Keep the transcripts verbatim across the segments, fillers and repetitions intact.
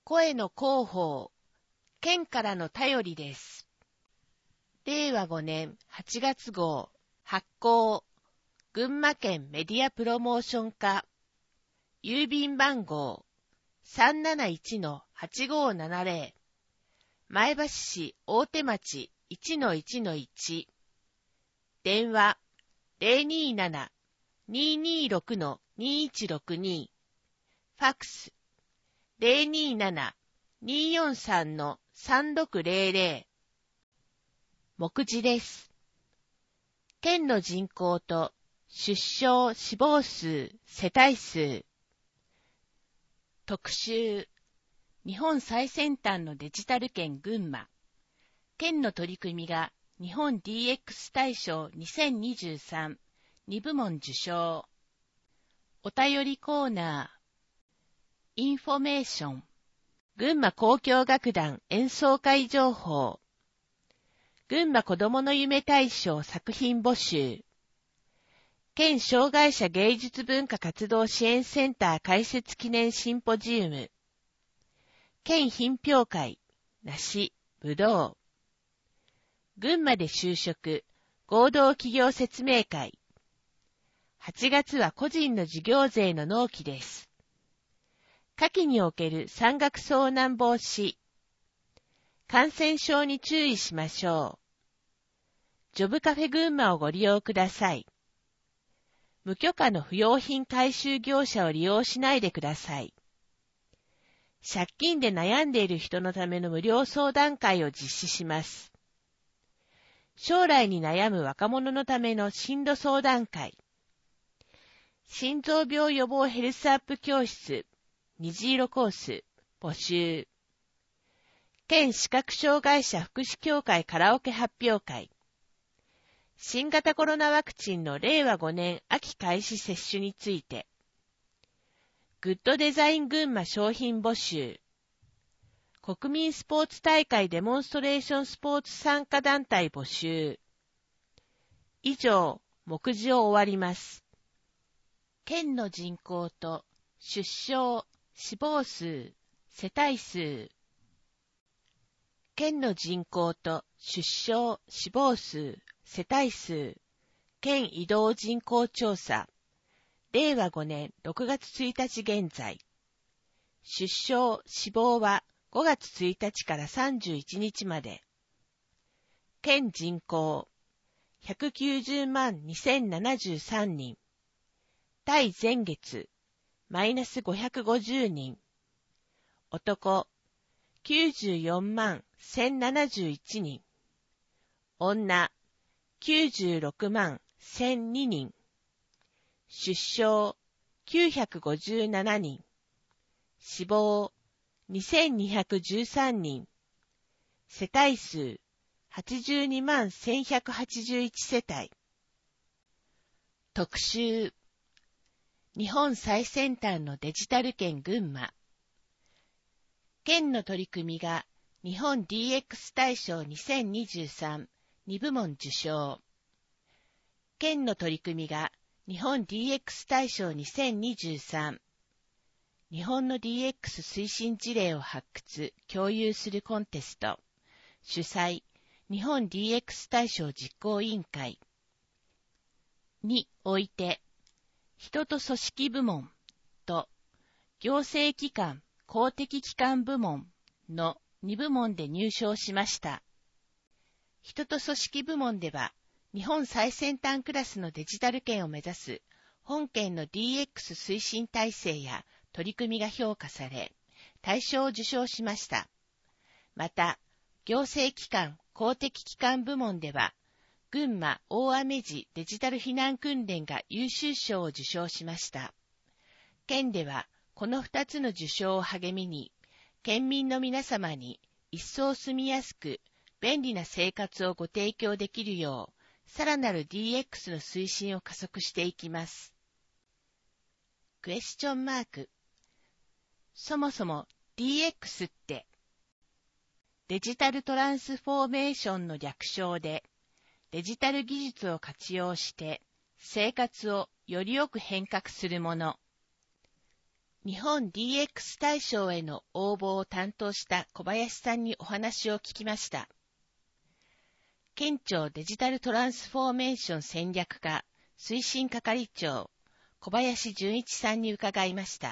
声の広報、県からの便りです。れいわごねんはちがつごう発行、群馬県メディアプロモーション課、郵便番号 さんなないちのはちごーななぜろ、前橋市大手町 いちのいちのいち、電話 ゼロにーなな にーにーろく にーいちろくに、ファックス ゼロにーなな にーよんさん さんろくぜろぜろ、目次です。県の人口と出生死亡数世帯数、特集、日本最先端のデジタル県群馬、県の取り組みが日本 ディーエックス 大賞にせんにじゅうさん、にぶもん受賞、お便りコーナー、インフォメーション、群馬交響楽団演奏会情報、群馬子どもの夢大賞作品募集、県障害者芸術文化活動支援センター開設記念シンポジウム、県品評会、梨、ぶどう、群馬で就職、合同企業説明会、はちがつは個人の事業税の納期です。夏季における山岳遭難防止、感染症に注意しましょう。ジョブカフェ群馬をご利用ください。無許可の不用品回収業者を利用しないでください。借金で悩んでいる人のための無料相談会を実施します。将来に悩む若者のための進路相談会。心臓病予防ヘルスアップ教室、虹色コース、募集。県視覚障害者福祉協会カラオケ発表会。新型コロナワクチンのれいわごねん秋開始接種について。グッドデザイン群馬商品募集。国民スポーツ大会デモンストレーションスポーツ参加団体募集。以上、目次を終わります。県の人口と出生、死亡数、世帯数。県の人口と出生、死亡数、世帯数、県移動人口調査、れいわごねんろくがつついたち現在。出生、死亡はごがつついたちからさんじゅういちにちまで。県人口、ひゃくきゅうじゅうまんにせんななじゅうさんにん。対前月、マイナスごひゃくごじゅうにん。男、きゅうじゅうよんまんせんななじゅういちにん。女、きゅうじゅうろくまんせんににん。出生、きゅうひゃくごじゅうななにん。死亡、にせんにひゃくじゅうさんにん。世帯数、はちじゅうにまんせんひゃくはちじゅういち世帯。特集、日本最先端のデジタル県群馬。県の取り組みが日本 ディーエックス 大賞にせんにじゅうさん、にぶもん受賞。県の取り組みが日本 ディーエックス 大賞にせんにじゅうさん。日本の ディーエックス 推進事例を発掘、共有するコンテスト。主催、日本 ディーエックス 大賞実行委員会。において、人と組織部門と行政機関、公的機関部門のにぶもんで入賞しました。人と組織部門では、日本最先端クラスのデジタル県を目指す本県の ディーエックス 推進体制や取り組みが評価され、大賞を受賞しました。また、行政機関、公的機関部門では、群馬大雨時デジタル避難訓練が優秀賞を受賞しました。県では、このふたつの受賞を励みに、県民の皆様に一層住みやすく、便利な生活をご提供できるよう、さらなる ディーエックス の推進を加速していきます。クエスチョンマーク。そもそも ディーエックス って、デジタルトランスフォーメーションの略称で、デジタル技術を活用して生活をよりよく変革するもの。 日本 ディーエックス 大賞への応募を担当した小林さんにお話を聞きました。県庁デジタルトランスフォーメーション戦略課推進係長小林純一さんに伺いました。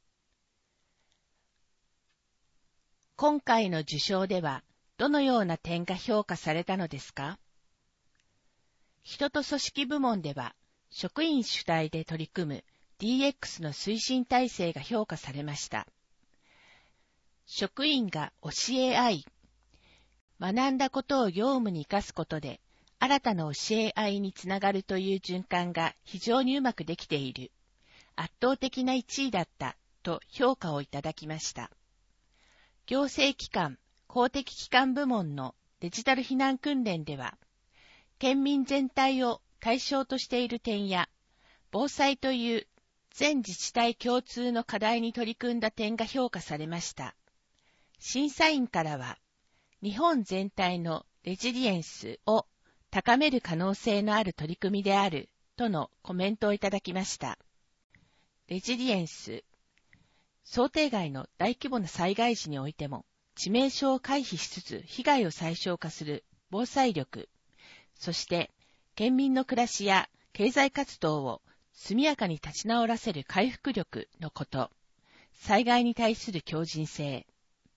今回の受賞ではどのような点が評価されたのですか？人と組織部門では職員主体で取り組むディーエックス の推進体制が評価されました。職員が教え合い、学んだことを業務に生かすことで、新たな教え合いにつながるという循環が非常にうまくできている。圧倒的ないちいだったと評価をいただきました。行政機関、公的機関部門のデジタル避難訓練では、県民全体を対象としている点や、防災という全自治体共通の課題に取り組んだ点が評価されました。審査員からは、日本全体のレジリエンスを高める可能性のある取り組みであるとのコメントをいただきました。レジリエンス、想定外の大規模な災害時においても致命傷を回避しつつ被害を最小化する防災力、そして県民の暮らしや経済活動を速やかに立ち直らせる回復力のこと、災害に対する強靭性。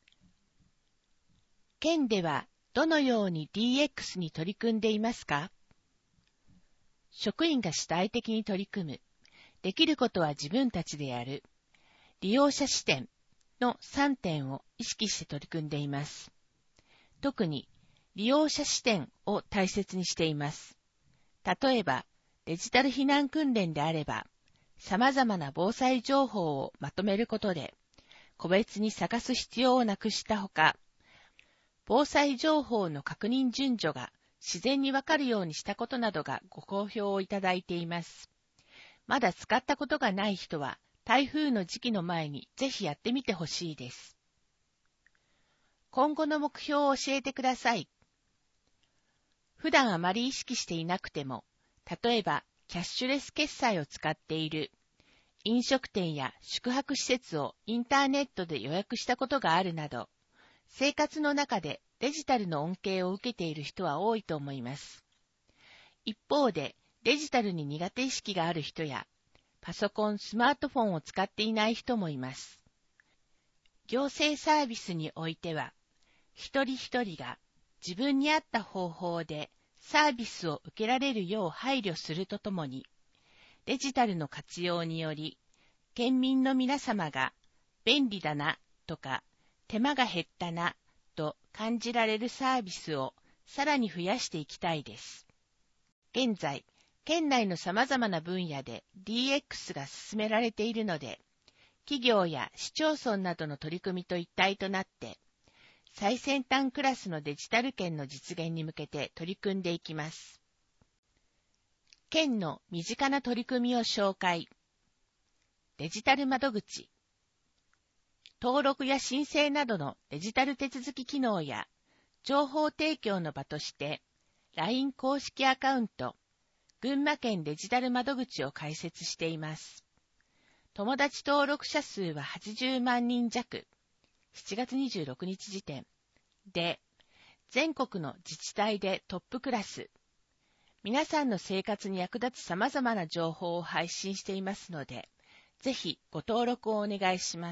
県ではどのように ディーエックス に取り組んでいますか？職員が主体的に取り組む、できることは自分たちでやる、利用者視点のさんてんを意識して取り組んでいます。特に利用者視点を大切にしています。例えば、デジタル避難訓練であれば、様々な防災情報をまとめることで、個別に探す必要をなくしたほか、防災情報の確認順序が自然にわかるようにしたことなどがご好評をいただいています。まだ使ったことがない人は、台風の時期の前にぜひやってみてほしいです。今後の目標を教えてください。普段あまり意識していなくても、例えばキャッシュレス決済を使っている、飲食店や宿泊施設をインターネットで予約したことがあるなど、生活の中でデジタルの恩恵を受けている人は多いと思います。一方で、デジタルに苦手意識がある人や、パソコン、スマートフォンを使っていない人もいます。行政サービスにおいては、一人一人が自分に合った方法でサービスを受けられるよう配慮するとともに、デジタルの活用により、県民の皆様が便利だなとか手間が減ったなと感じられるサービスをさらに増やしていきたいです。現在、県内の様々な分野で ディーエックス が進められているので、企業や市町村などの取り組みと一体となって、最先端クラスのデジタル県の実現に向けて取り組んでいきます。県の身近な取り組みを紹介。デジタル窓口。登録や申請などのデジタル手続き機能や情報提供の場として、ライン 公式アカウント、群馬県デジタル窓口を開設しています。友達登録者数ははちじゅうまんにん弱。しちがつにじゅうろくにち時点で、全国の自治体でトップクラス。皆さんの生活に役立つ様々な情報を配信していますので、ぜひご登録をお願いします。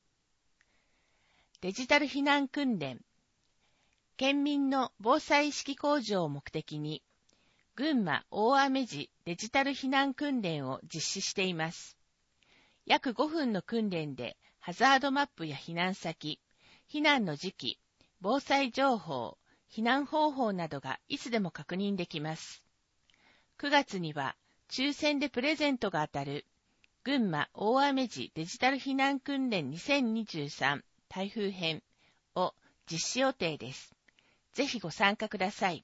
デジタル避難訓練。県民の防災意識向上を目的に、群馬大雨時デジタル避難訓練を実施しています。約ごふんの訓練で、ハザードマップや避難先、避難の時期、防災情報、避難方法などがいつでも確認できます。くがつには抽選でプレゼントが当たる群馬大雨時デジタル避難訓練にせんにじゅうさん台風編を実施予定です。ぜひご参加ください。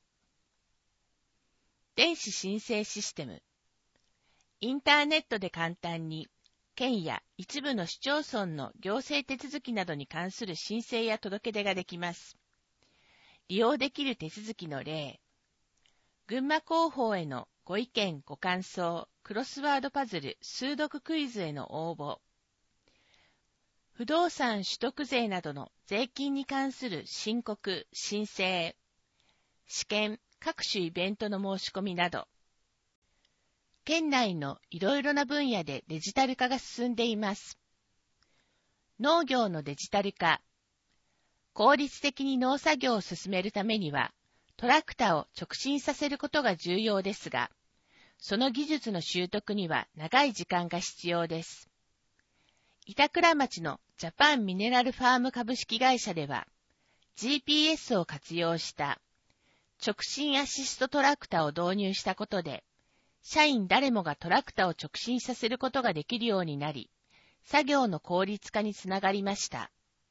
電子申請システム。インターネットで簡単に県や一部の市町村の行政手続きなどに関する申請や届け出ができます。利用できる手続きの例。群馬広報へのご意見ご感想、クロスワードパズル、数読クイズへの応募。 不動産取得税などの税金に関する申告、申請、試験、各種イベントの申し込みなど、県内のいろいろな分野でデジタル化が進んでいます。農業のデジタル化。効率的に農作業を進めるためには、トラクターを直進させることが重要ですが、その技術の習得には長い時間が必要です。板倉町のジャパンミネラルファーム株式会社では、ジーピーエス を活用した直進アシストトラクターを導入したことで、社員誰もがトラクターを直進させることができるようになり、作業の効率化につながりました。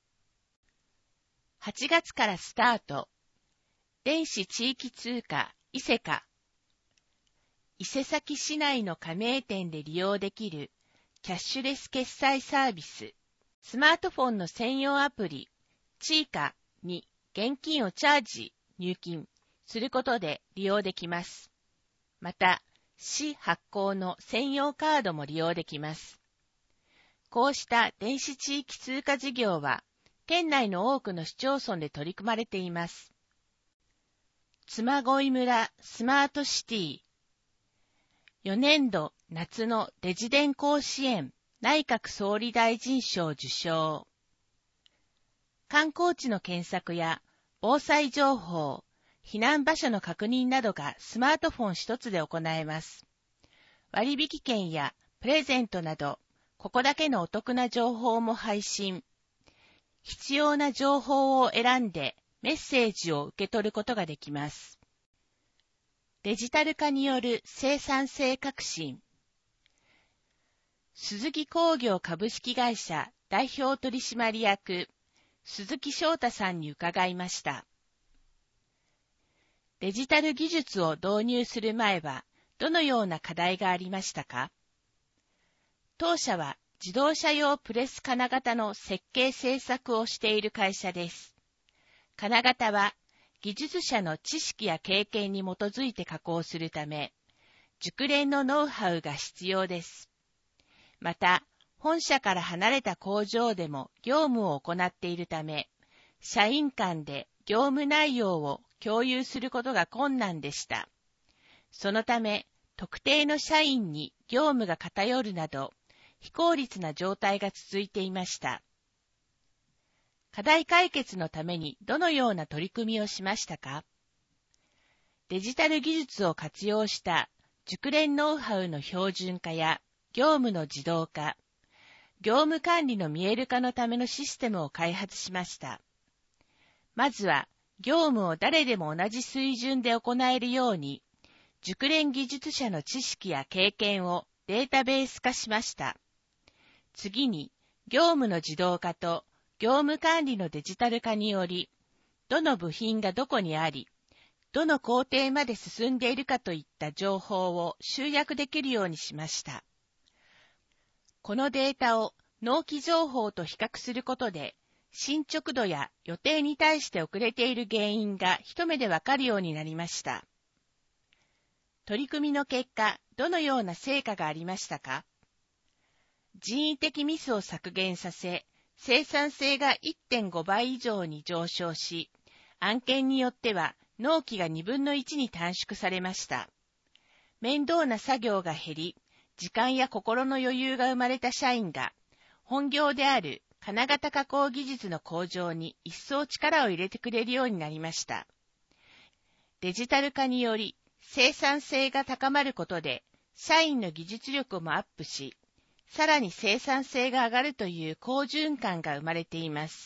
はちがつからスタート。電子地域通貨イセカ。伊勢崎市内の加盟店で利用できるキャッシュレス決済サービス。スマートフォンの専用アプリチーカに現金をチャージ、入金することで利用できます。また、市発行の専用カードも利用できます。こうした電子地域通貨事業は、県内の多くの市町村で取り組まれています。嬬恋村スマートシティ。よねんど夏のデジデン甲子園内閣総理大臣賞受賞。観光地の検索や防災情報、避難場所の確認などがスマートフォン一つで行えます。割引券やプレゼントなど、ここだけのお得な情報も配信。必要な情報を選んでメッセージを受け取ることができます。デジタル化による生産性革新。鈴木工業株式会社代表取締役、鈴木翔太さんに伺いました。デジタル技術を導入する前は、どのような課題がありましたか？当社は自動車用プレス金型の設計製作をしている会社です。金型は技術者の知識や経験に基づいて加工するため、熟練のノウハウが必要です。また、本社から離れた工場でも業務を行っているため、社員間で業務内容を共有することが困難でした。そのため、特定の社員に業務が偏るなど、非効率な状態が続いていました。課題解決のためにどのような取り組みをしましたか？デジタル技術を活用した熟練ノウハウの標準化や業務の自動化、業務管理の見える化のためのシステムを開発しました。まずは、業務を誰でも同じ水準で行えるように、熟練技術者の知識や経験をデータベース化しました。次に、業務の自動化と業務管理のデジタル化により、どの部品がどこにあり、どの工程まで進んでいるかといった情報を集約できるようにしました。このデータを納期情報と比較することで、進捗度や予定に対して遅れている原因が一目でわかるようになりました。取り組みの結果、どのような成果がありましたか？人為的ミスを削減させ、生産性が いってんごばい以上に上昇し、案件によっては納期がにぶんのいちに短縮されました。面倒な作業が減り、時間や心の余裕が生まれた社員が、本業である金型加工技術の向上に一層力を入れてくれるようになりました。デジタル化により生産性が高まることで、社員の技術力もアップし、さらに生産性が上がるという好循環が生まれています。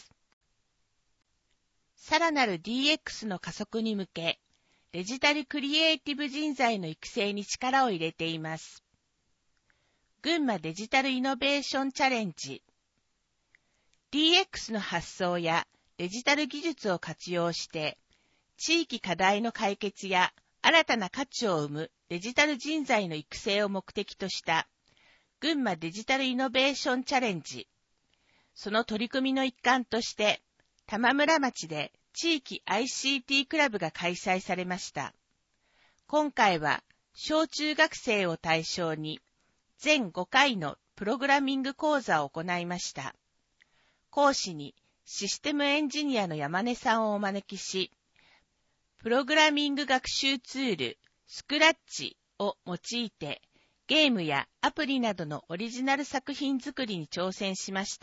さらなる ディーエックス の加速に向け、デジタルクリエイティブ人材の育成に力を入れています。群馬デジタルイノベーションチャレンジ。ディーエックス の発想やデジタル技術を活用して、地域課題の解決や新たな価値を生むデジタル人材の育成を目的とした群馬デジタルイノベーションチャレンジ。その取り組みの一環として、玉村町で地域 アイシーティー クラブが開催されました。今回は小中学生を対象に全ごかいのプログラミング講座を行いました。 講師にシステムエンジニアの山根さんをお招きし、プログラミング学習ツールスクラッチを用いてゲームやアプリなどのオリジナル作品作りに挑戦しました。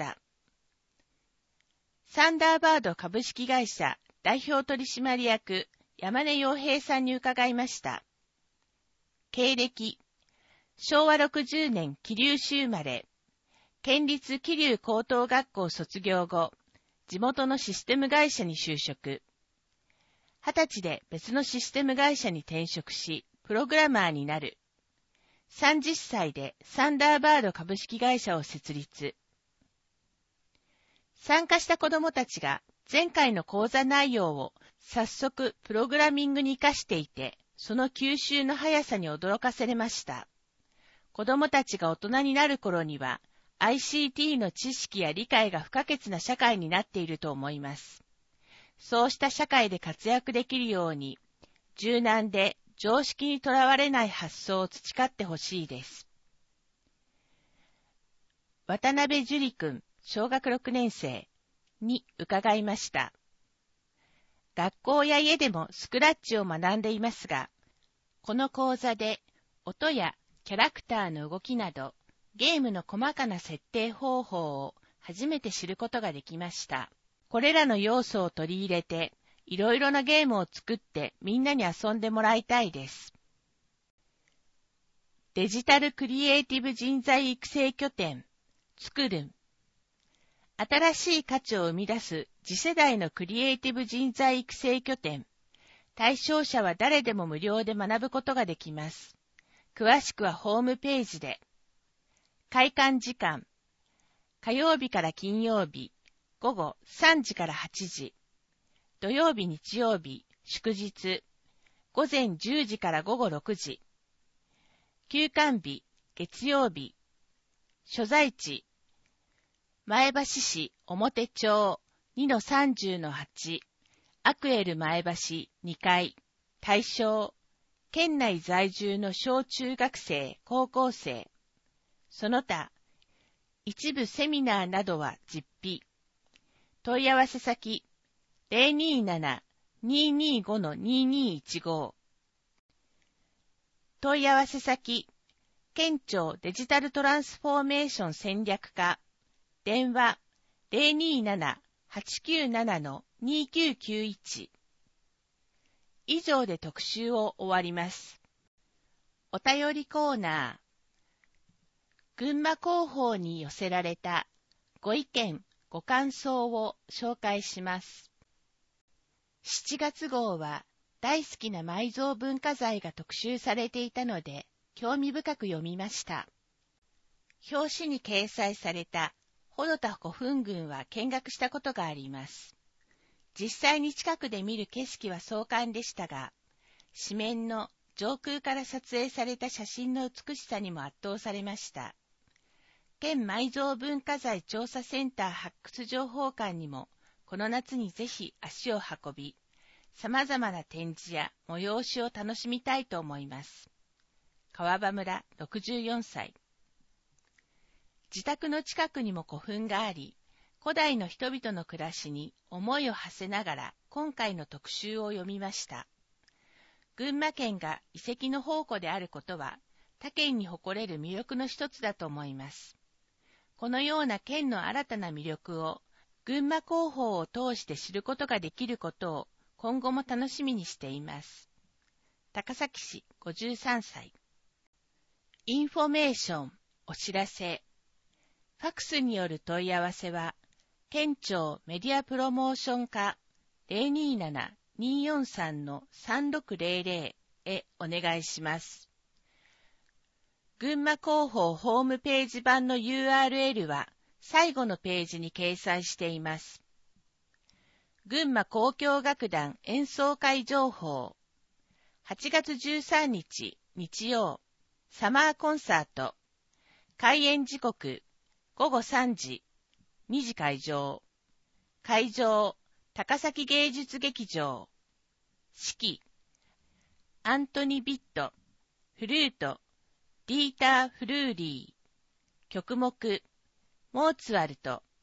サンダーバード株式会社代表取締役山根洋平さんに伺いました。経歴、しょうわろくじゅうねん桐生市生まれ、県立桐生高等学校卒業後、地元のシステム会社に就職。はたちで別のシステム会社に転職し、プログラマーになる。さんじゅっさいでサンダーバード株式会社を設立。参加した子どもたちが前回の講座内容を早速プログラミングに活かしていて、その吸収の速さに驚かされました。子どもたちが大人になる頃には、アイシーティー の知識や理解が不可欠な社会になっていると思います。そうした社会で活躍できるように、柔軟で常識にとらわれない発想を培ってほしいです。渡辺樹里君、小学ろくねん生に伺いました。学校や家でもスクラッチを学んでいますが、この講座で音やキャラクターの動きなど、ゲームの細かな設定方法を初めて知ることができました。これらの要素を取り入れて、いろいろなゲームを作ってみんなに遊んでもらいたいです。デジタルクリエイティブ人材育成拠点、作るん。新しい価値を生み出す次世代のクリエイティブ人材育成拠点。対象者は誰でも無料で学ぶことができます。詳しくはホームページで。開館時間、火曜日から金曜日、午後さんじからはちじ、土曜日日曜日、祝日、午前じゅうじから午後ろくじ、休館日、月曜日、所在地、前橋市表町 にのさんじゅうのはち、アクエル前橋にかい、対象、県内在住の小中学生、高校生、その他、一部セミナーなどは実費。問い合わせ先、ゼロにーなな にーにーご のにーにーいちご。問い合わせ先、県庁デジタルトランスフォーメーション戦略課、電話 ゼロにーなな はちきゅうなな のにーきゅうきゅういち。以上で特集を終わります。お便りコーナー。群馬広報に寄せられたご意見、ご感想を紹介します。しちがつ号は大好きな埋蔵文化財が特集されていたので興味深く読みました。表紙に掲載された穂田古墳群は見学したことがあります。実際に近くで見る景色は壮観でしたが、紙面の上空から撮影された写真の美しさにも圧倒されました。県埋蔵文化財調査センター発掘情報館にもこの夏にぜひ足を運び、様々な展示や催しを楽しみたいと思います。川場村ろくじゅうよんさい。自宅の近くにも古墳があり、古代の人々の暮らしに思いを馳せながら今回の特集を読みました。群馬県が遺跡の宝庫であることは他県に誇れる魅力の一つだと思います。このような県の新たな魅力を群馬広報を通して知ることができることを今後も楽しみにしています。高崎市ごじゅうさんさい。インフォメーション、お知らせ。ファクスによる問い合わせは、県庁メディアプロモーション課 ゼロにーなな にーよんさん のさんろくゼロゼロへお願いします。群馬広報ホームページ版の ユーアールエル は最後のページに掲載しています。群馬交響楽団演奏会情報。はちがつじゅうさんにち日曜、サマーコンサート。開演時刻、ごごさんじ、にじ開場。会場、高崎芸術劇場。指揮、アントニ・ビット、フルート、ディーター・フルーリー。曲目、モーツァルト、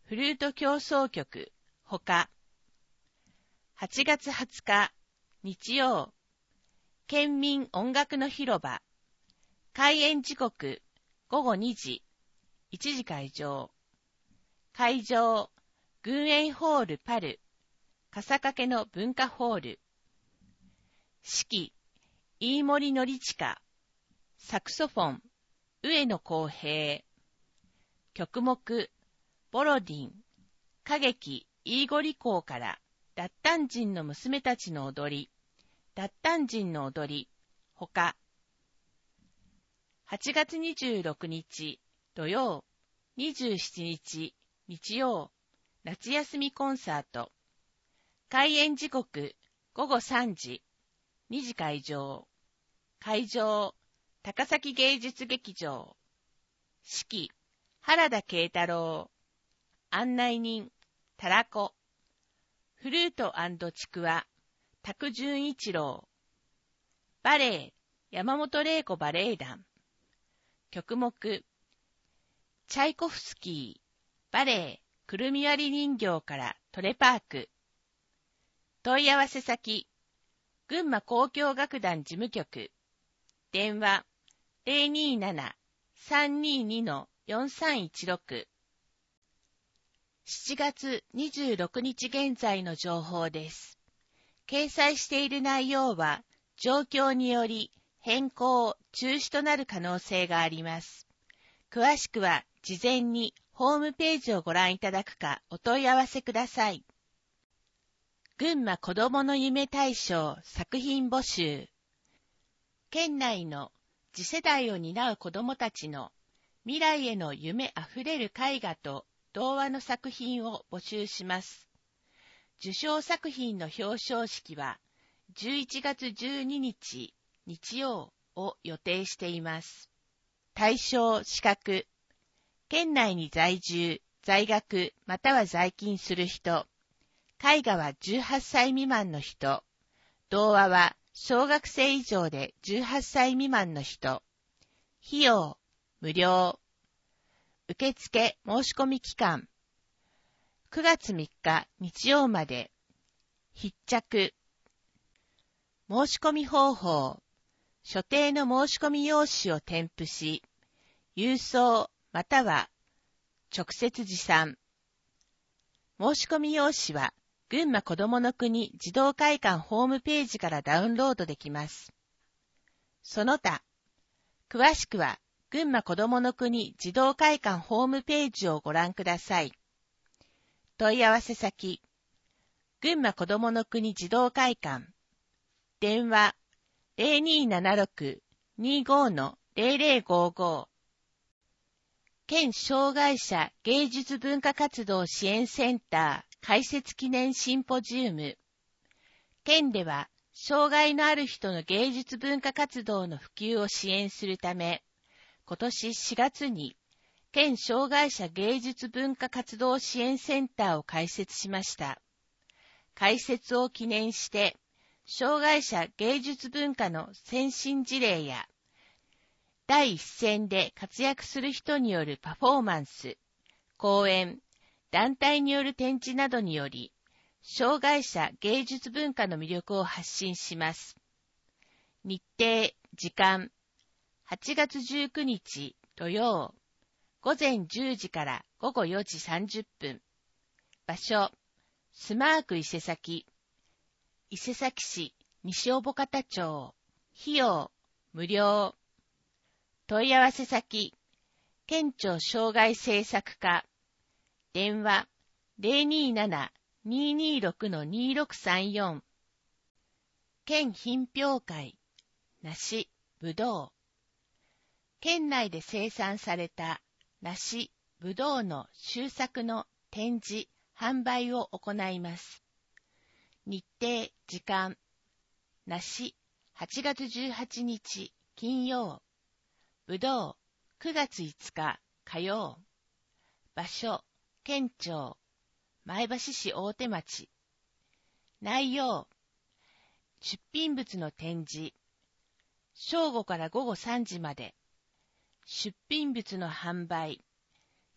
フルート協奏曲、ほか。はちがつはつか、日曜、県民音楽の広場。開演時刻、ごごにじ、いちじ開場。会場、群園ホールパル、笠掛の文化ホール。指揮、飯森典親。サクソフォン、上野公平。曲目、ボロディン。歌劇、イーゴリ校から脱炭人の娘たちの踊り。脱炭人の踊り、ほか。はちがつにじゅうろくにち土曜、にじゅうしちにち日曜、夏休みコンサート。開演時刻、ごごさんじ、にじ開場。会場、高崎芸術劇場。指揮、原田慶太郎。案内人、たらこ。フルート&ちくわ、拓純一郎。バレエ、山本玲子バレエ団。曲目、チャイコフスキー、バレエ、くるみ割り人形からトレパーク。問い合わせ先、群馬交響楽団事務局。電話、ゼロにーなな さんにーに よんさんいちろく。しちがつにじゅうろくにち現在の情報です。掲載している内容は、状況により変更、中止となる可能性があります。詳しくは、事前にホームページをご覧いただくかお問い合わせください。群馬子どもの夢大賞作品募集。県内の次世代を担う子どもたちの未来への夢あふれる絵画と童話の作品を募集します。受賞作品の表彰式はじゅういちがつじゅうににち日曜を予定しています。対象資格、県内に在住、在学または在勤する人、絵画はじゅうはっさい未満の人、童話は小学生以上でじゅうはっさい未満の人、費用無料、受付申し込み期間、くがつみっか日曜まで、必着、申し込み方法、所定の申し込み用紙を添付し、郵送または直接持参。申し込み用紙は、群馬子どもの国児童会館ホームページからダウンロードできます。その他、詳しくは、群馬子どもの国児童会館ホームページをご覧ください。問い合わせ先、群馬子どもの国児童会館。電話、ゼロにーななろく にーご ゼロゼロごご。県障害者芸術文化活動支援センター開設記念シンポジウム。県では、障害のある人の芸術文化活動の普及を支援するため、今年しがつに、県障害者芸術文化活動支援センターを開設しました。開設を記念して、障害者芸術文化の先進事例や、第一線で活躍する人によるパフォーマンス、講演、団体による展示などにより、障害者芸術文化の魅力を発信します。日程、時間、はちがつじゅうくにち土曜、ごぜんじゅうじからごごよじさんじゅっぷん。場所、スマーク伊勢崎、伊勢崎市西小保方町。費用、無料。問い合わせ先、県庁障害政策課。電話、ゼロにーなな にーにーろく にーろくさんよん。県品評会、梨、ぶどう。県内で生産された梨、ぶどうの収作の展示、販売を行います。日程、時間、梨、はちがつじゅうはちにち金曜、ぶどう、くがついつか火曜。場所、県庁、前橋市大手町。内容、出品物の展示、正午からごごさんじまで。出品物の販売、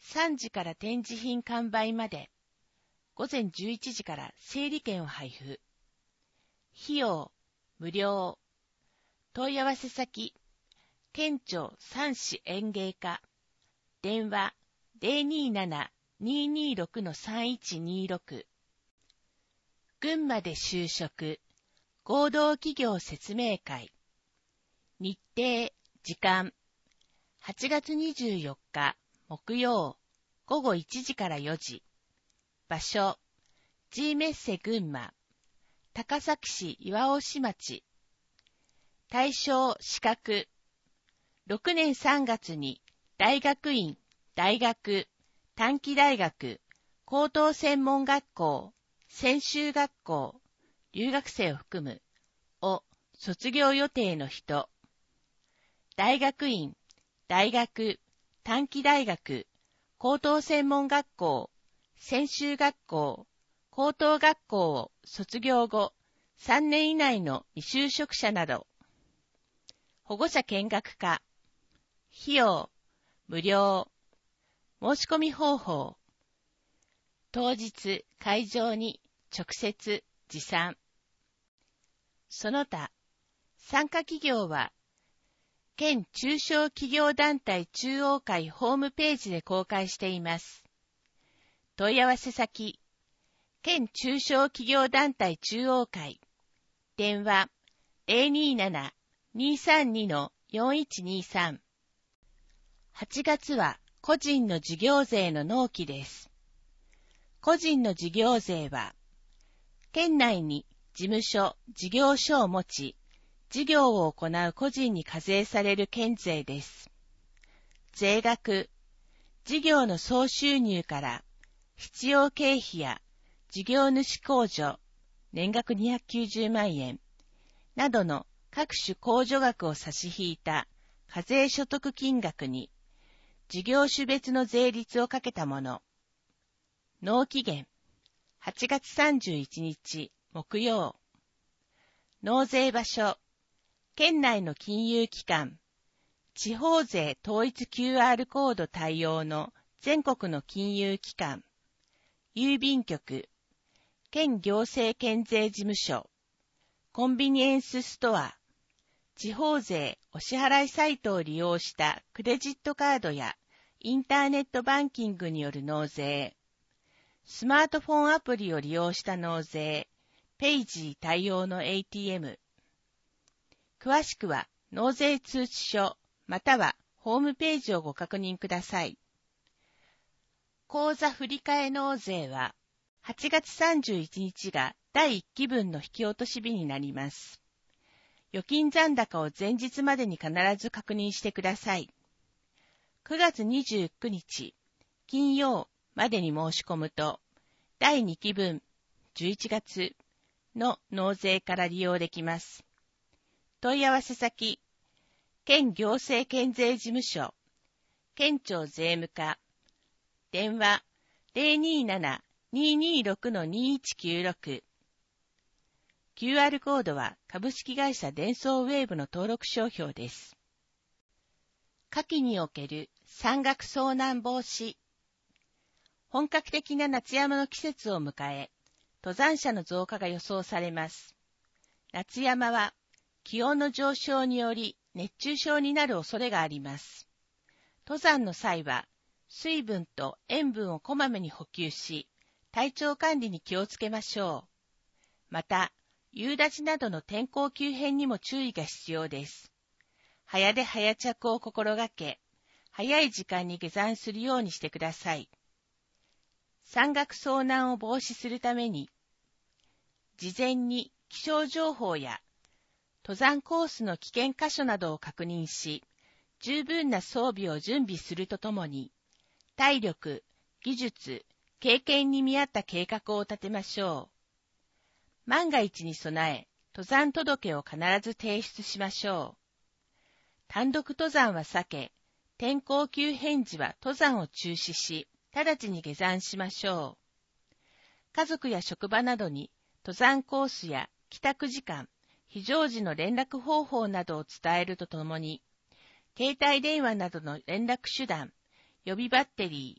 さんじから展示品完売まで、ごぜんじゅういちじから整理券を配布。費用、無料。問い合わせ先、県庁三市園芸課。電話 ゼロにーなな にーにーろく さんいちにーろく。群馬で就職、合同企業説明会。日程、時間。はちがつにじゅうよっか、木曜、ごごいちじからよじ。場所、G メッセ群馬、高崎市岩尾町。対象資格、ろくねんさんがつに大学院、大学、短期大学、高等専門学校、専修学校、留学生を含む、を卒業予定の人。大学院、大学、短期大学、高等専門学校、専修学校、高等学校を卒業後さんねん以内の未就職者など。保護者見学可。費用、無料。申し込み方法。当日会場に直接持参。その他、参加企業は、県中小企業団体中央会ホームページで公開しています。問い合わせ先、県中小企業団体中央会。電話 ゼロにーなな にーさんに よんいちにーさん。はちがつは個人の事業税の納期です。個人の事業税は、県内に事務所、事業所を持ち、事業を行う個人に課税される県税です。税額、事業の総収入から必要経費や事業主控除、年額にひゃくきゅうじゅうまんえんなどの各種控除額を差し引いた課税所得金額に事業種別の税率をかけたもの。納期限、はちがつさんじゅういちにち木曜。納税場所、県内の金融機関、地方税統一 キューアール コード対応の全国の金融機関、郵便局、県行政県税事務所、コンビニエンスストア、地方税お支払いサイトを利用したクレジットカードやインターネットバンキングによる納税、スマートフォンアプリを利用した納税、ペイジー対応の エーティーエム。詳しくは納税通知書またはホームページをご確認ください。口座振替納税ははちがつさんじゅういちにちがだいいっきぶんの引き落とし日になります。預金残高を前日までに必ず確認してください。くがつにじゅうくにち金曜までに申し込むとだいにきぶんじゅういちがつの納税から利用できます。問い合わせ先、県行政県税事務所、県庁税務課、電話 ゼロにーなな にーにーろく にーいちきゅうろく。キューアール コードは株式会社デンソーウェーブの登録商標です。夏季における山岳遭難防止。本格的な夏山の季節を迎え、登山者の増加が予想されます。夏山は気温の上昇により熱中症になる恐れがあります。登山の際は水分と塩分をこまめに補給し、体調管理に気をつけましょう。また、夕立などの天候急変にも注意が必要です。早出早着を心がけ、早い時間に下山するようにしてください。山岳遭難を防止するために、事前に気象情報や登山コースの危険箇所などを確認し、十分な装備を準備するとともに、体力、技術、経験に見合った計画を立てましょう。万が一に備え、登山届を必ず提出しましょう。単独登山は避け、天候急変時は登山を中止し、直ちに下山しましょう。家族や職場などに登山コースや帰宅時間、非常時の連絡方法などを伝えるとともに、携帯電話などの連絡手段、予備バッテリー、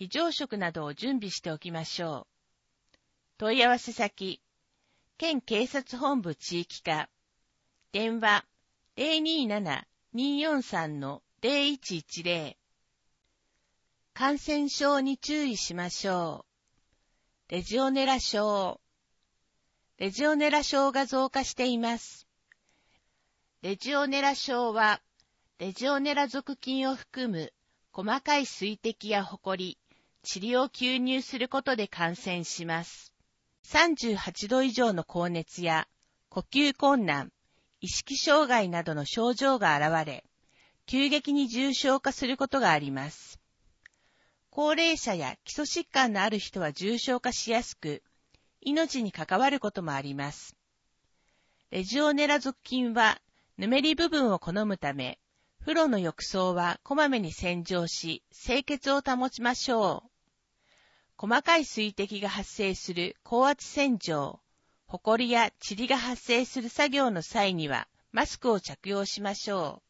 非常食などを準備しておきましょう。問い合わせ先、県警察本部地域課、電話 ゼロにーなな にーよんさん ゼロいちいちゼロ。感染症に注意しましょう。レジオネラ症。レジオネラ症が増加しています。レジオネラ症は、レジオネラ属菌を含む細かい水滴やホコリ、塵を吸入することで感染します。さんじゅうはちど以上の高熱や呼吸困難、意識障害などの症状が現れ、急激に重症化することがあります。高齢者や基礎疾患のある人は重症化しやすく、命に関わることもあります。レジオネラ属菌は、ぬめり部分を好むため、風呂の浴槽はこまめに洗浄し、清潔を保ちましょう。細かい水滴が発生する高圧洗浄、ほこりや塵が発生する作業の際には、マスクを着用しましょう。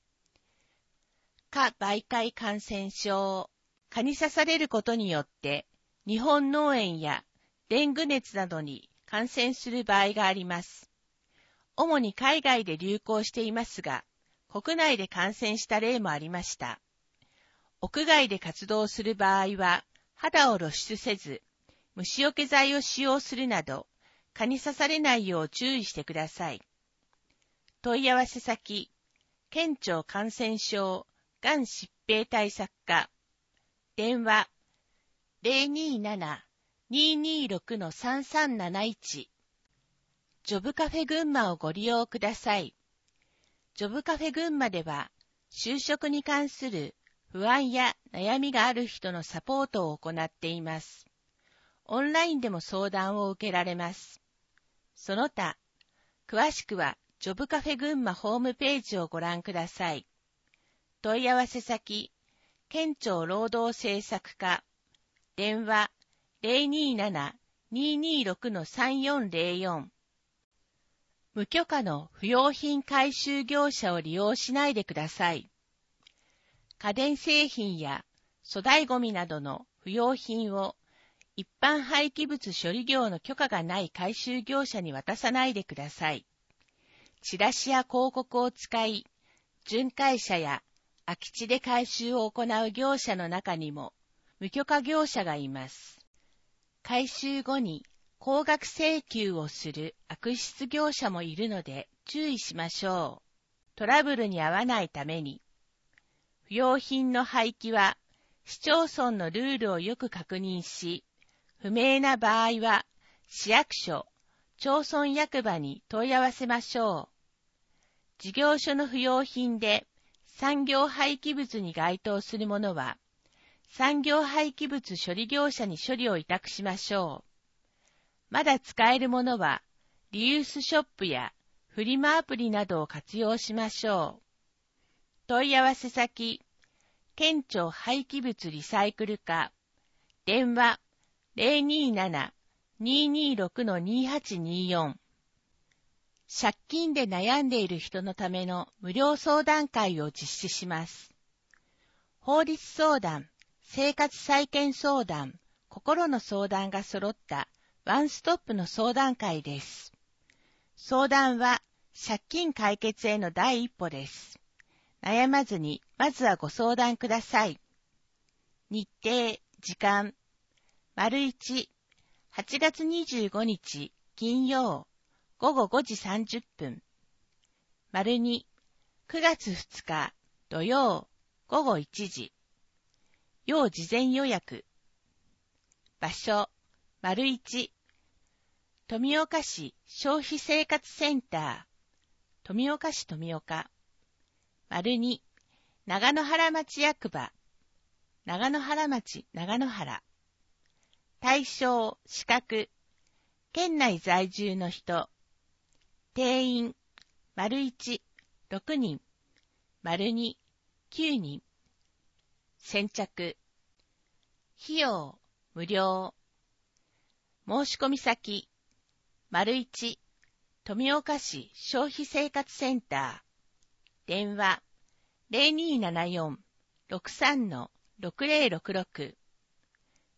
蚊媒介感染症。蚊に刺されることによって、日本脳炎やデング熱などに感染する場合があります。主に海外で流行していますが、国内で感染した例もありました。屋外で活動する場合は、肌を露出せず、虫除け剤を使用するなど、蚊に刺されないよう注意してください。問い合わせ先、県庁感染症がん疾病対策課、電話 ゼロにーなな にーにーろく さんさんなないち。ジョブカフェ群馬をご利用ください。ジョブカフェ群馬では、就職に関する不安や悩みがある人のサポートを行っています。オンラインでも相談を受けられます。その他、詳しくはジョブカフェ群馬ホームページをご覧ください。問い合わせ先、県庁労働政策課、電話 ゼロにーなな にーにーろく さんよんゼロよん。無許可の不用品回収業者を利用しないでください。家電製品や粗大ごみなどの不用品を一般廃棄物処理業の許可がない回収業者に渡さないでください。チラシや広告を使い、巡回車や空き地で回収を行う業者の中にも無許可業者がいます。回収後に高額請求をする悪質業者もいるので注意しましょう。トラブルに遭わないために、不用品の廃棄は市町村のルールをよく確認し、不明な場合は市役所、町村役場に問い合わせましょう。事業所の不用品で産業廃棄物に該当するものは、産業廃棄物処理業者に処理を委託しましょう。まだ使えるものは、リユースショップやフリマアプリなどを活用しましょう。問い合わせ先、県庁廃棄物リサイクル課、電話 ゼロにーなな にーにーろく にーはちにーよん。借金で悩んでいる人のための無料相談会を実施します。法律相談、生活再建相談、心の相談が揃ったワンストップの相談会です。相談は借金解決への第一歩です。悩まずにまずはご相談ください。日程、時間、丸いち、はちがつにじゅうごにち金曜、ごごごじさんじゅっぷん。丸に、くがつふつか土曜、ごごいちじ。要事前予約。場所、丸いち、富岡市消費生活センター、富岡市富岡。丸に、長野原町役場、長野原町長野原。対象、資格、県内在住の人。定員、丸いち、ろくにん、丸に、きゅうにん。先着。費用、無料。申し込み先、丸いち、富岡市消費生活センター。電話、ゼロにーななよん ろくさん ろくゼロろくろく。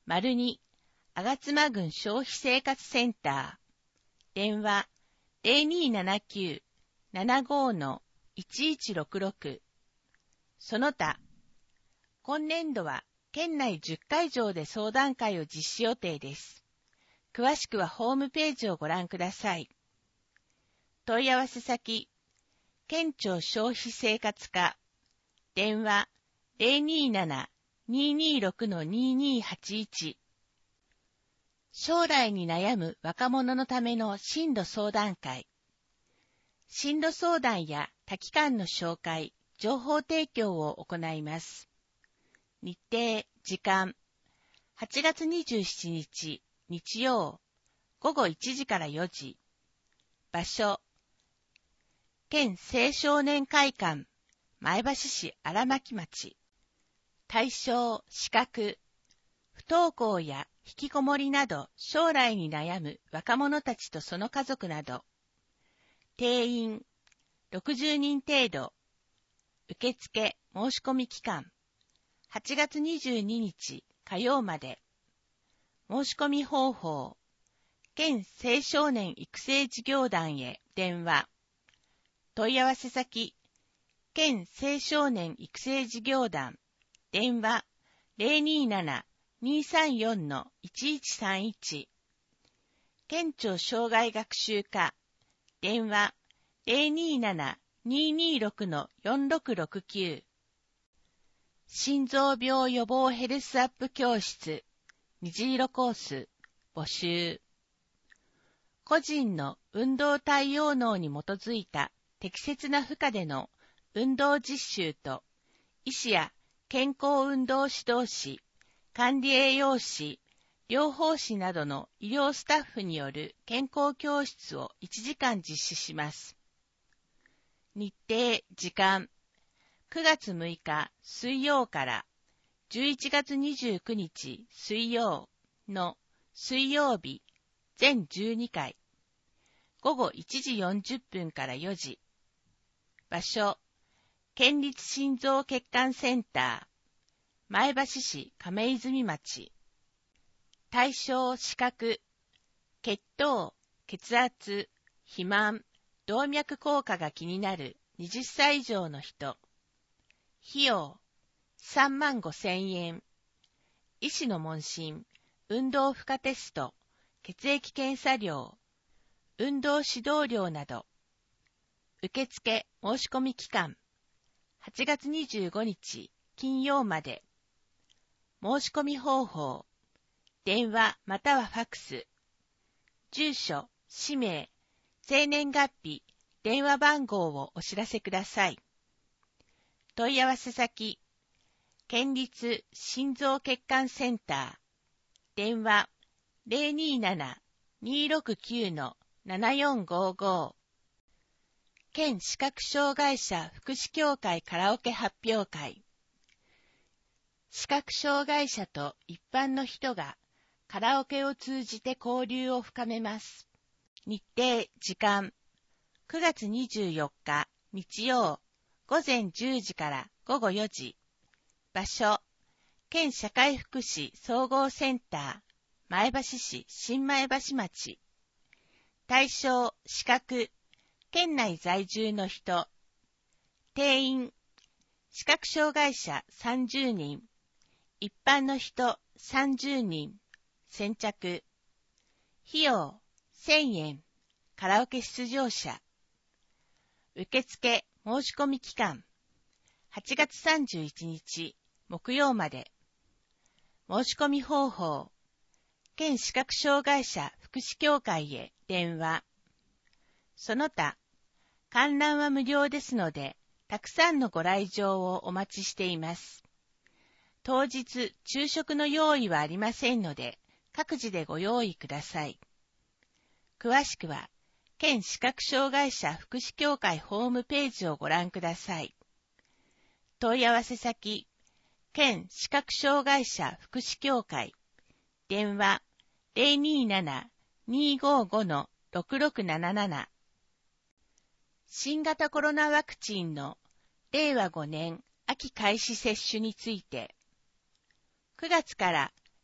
丸に、吾妻郡消費生活センター。電話 ゼロにーななきゅう ななご の いちいちろくろく。その他、今年度は県内じゅっかいじょうで相談会を実施予定です。詳しくはホームページをご覧ください。問い合わせ先、県庁消費生活課、電話 ゼロにーなな にーにーろく の にーにーはちいち。将来に悩む若者のための進路相談会。進路相談や多機関の紹介、情報提供を行います。日程、時間、はちがつにじゅうしちにち、日曜、ごごいちじからよじ。場所、県青少年会館、前橋市荒牧町。対象、資格、不登校や引きこもりなど将来に悩む若者たちとその家族など。定員、ろくじゅうにん程度。受付、申し込み期間、はちがつにじゅうににち火曜まで。申し込み方法、県青少年育成事業団へ電話。問い合わせ先、県青少年育成事業団、電話 ゼロにーなな にーさんよん の いちいちさんいち。県庁障害学習課、電話 ゼロにーなな にーにーろく の よんろくろくきゅう。心臓病予防ヘルスアップ教室、虹色コース、募集。個人の運動対応能に基づいた適切な負荷での運動実習と、医師や健康運動指導士、管理栄養士、療法士などの医療スタッフによる健康教室をいちじかん実施します。日程、時間、くがつむいか水曜からじゅういちがつにじゅうくにち水曜の水曜日全じゅうにかい、ごごいちじよんじゅっぷんからよじ。場所、県立心臓血管センター、前橋市亀泉町。対象資格、血糖、血圧、肥満、動脈硬化が気になるはたち以上の人。費用、さんまんごせんえん。医師の問診、運動負荷テスト、血液検査料、運動指導料など。受付申し込み期間、はちがつにじゅうごにち金曜まで。申し込み方法、電話またはファクス。住所、氏名、生年月日、電話番号をお知らせください。問い合わせ先、県立心臓血管センター、電話 ゼロにーなな にーろくきゅう の ななよんごご。県視覚障害者福祉協会カラオケ発表会。視覚障害者と一般の人がカラオケを通じて交流を深めます。日程、時間、くがつにじゅうよっか日曜ごぜんじゅうじからごごよじ。場所、県社会福祉総合センター、前橋市新前橋町。対象、資格、県内在住の人。定員、視覚障害者さんじゅうにん、一般の人さんじゅうにん、先着。費用、せんえん、カラオケ出場者。受付申し込み期間、はちがつさんじゅういちにち木曜まで。申し込み方法、県視覚障害者福祉協会へ電話。その他、観覧は無料ですので、たくさんのご来場をお待ちしています。当日、昼食の用意はありませんので、各自でご用意ください。詳しくは、県視覚障害者福祉協会ホームページをご覧ください。問い合わせ先、県視覚障害者福祉協会、電話 ゼロにーなな にーごご の ろくろくなななな。新型コロナワクチンのれいわごねん秋開始接種について、くがつから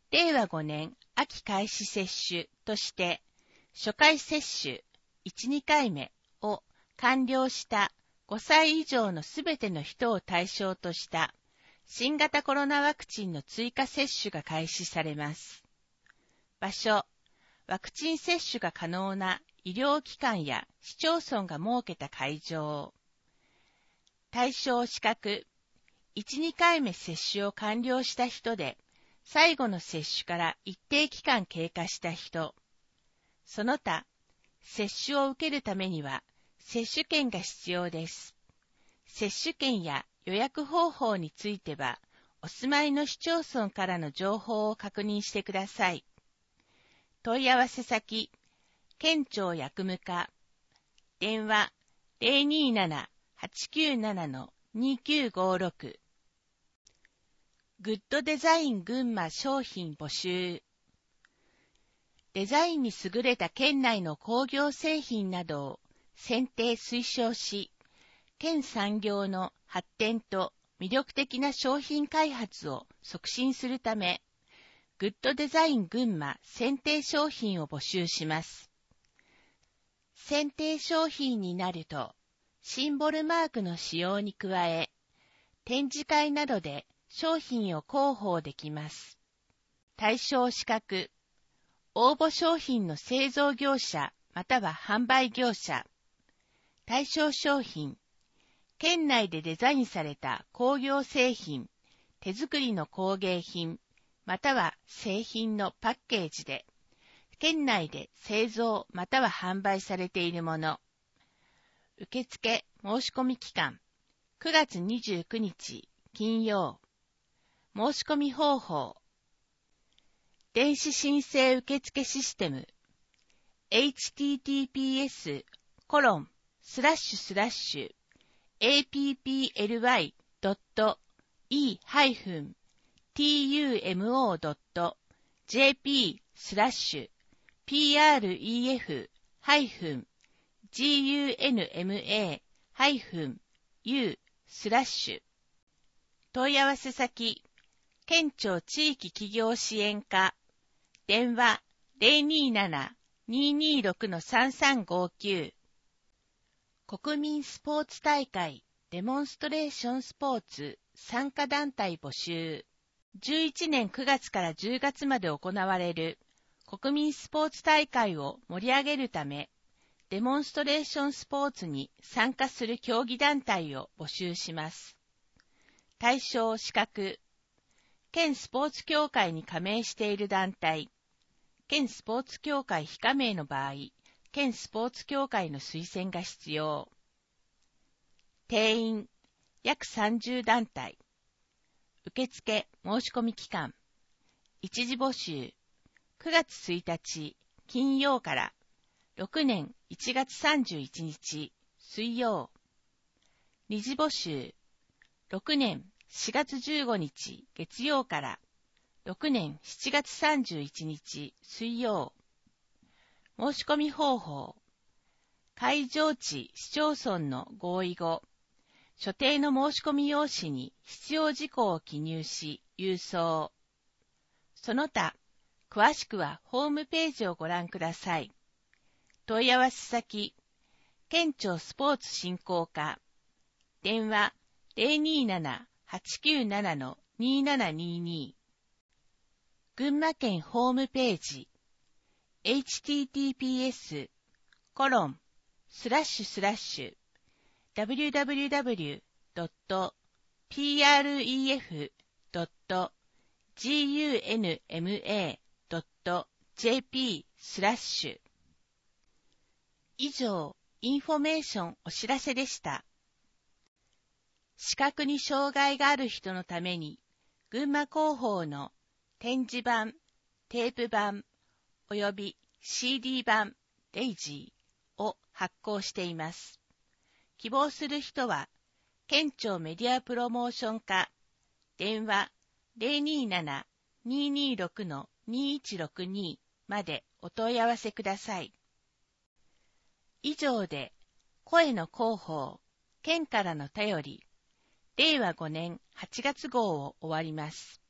れいわごねん秋開始接種として、初回接種いち、にかいめを完了したごさい以上のすべての人を対象とした新型コロナワクチンの追加接種が開始されます。場所、ワクチン接種が可能な医療機関や市町村が設けた会場。対象資格、いち、にかいめ接種を完了した人で、最後の接種から一定期間経過した人。その他、接種を受けるためには、接種券が必要です。接種券や予約方法については、お住まいの市町村からの情報を確認してください。問い合わせ先、県庁薬務課、電話 ゼロにーなな はちきゅうなな にきゅうごろく。グッドデザイン群馬商品募集。デザインに優れた県内の工業製品などを選定推奨し、県産業の発展と魅力的な商品開発を促進するため、グッドデザイン群馬選定商品を募集します。選定商品になると、シンボルマークの使用に加え、展示会などで商品を広報できます。対象資格、応募商品の製造業者または販売業者。対象商品、県内でデザインされた工業製品、手作りの工芸品、または製品のパッケージで、県内で製造または販売されているもの。受付申し込み期間、くがつにじゅうくにち金曜。申し込み方法、電子申請受付システム、エイチティーティーピーエスコロンスラッシュスラッシュエーピーピーエルワイドットイーハイフンティーユーエムオードットジェーピースラッシュピーアールイーエフハイフンジーユーエヌエムエーハイフンユースラッシュ。問い合わせ先、県庁地域企業支援課、電話 ゼロにーなな にーにーろく さんさんごきゅう。国民スポーツ大会デモンストレーションスポーツ参加団体募集。じゅういちねんくがつからじゅうがつまで行われる国民スポーツ大会を盛り上げるため、デモンストレーションスポーツに参加する競技団体を募集します。対象資格、県スポーツ協会に加盟している団体、県スポーツ協会非加盟の場合、県スポーツ協会の推薦が必要。定員、約さんじゅう団体。受付申し込み期間、一次募集、くがつついたち金曜からろくねんいちがつさんじゅういちにち水曜。二次募集、ろくねんしがつじゅうごにち月曜からろくねんしちがつさんじゅういちにち水曜。申し込み方法、会場地市町村の合意後、所定の申し込み用紙に必要事項を記入し、郵送。その他、詳しくはホームページをご覧ください。問い合わせ先、県庁スポーツ振興課、電話 ゼロにーなな はちきゅうなな にーななにーにー。群馬県ホームページ、エイチティーティーピーエスコロンスラッシュスラッシュダブリューダブリューダブリュードットピーアールイーエフドットジーユーエヌエムエードットジェーピースラッシュ。以上、インフォメーションお知らせでした。視覚に障害がある人のために、群馬広報の展示板、テープ板、および シーディー 版デイジーを発行しています。希望する人は、県庁メディアプロモーション課、電話 ゼロにーなな にーにーろく にーいちろくに までお問い合わせください。以上で、声の広報、県からの便り、れいわごねんはちがつ号を終わります。